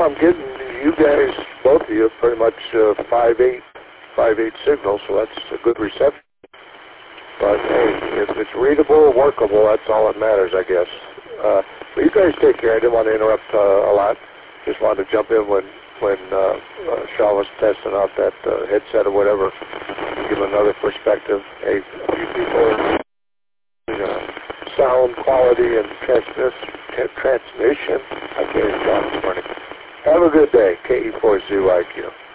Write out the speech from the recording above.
I'm getting you guys, both of you, pretty much 5.8 signal, so that's a good reception. But hey, if it's readable, workable, that's all that matters, I guess. But you guys take care. I didn't want to interrupt a lot. Just wanted to jump in when Shaw was testing out that headset or whatever, give another perspective. Hey, a few people sound quality and transmission. I can't even talk this morning. Have a good day. KE40IQ.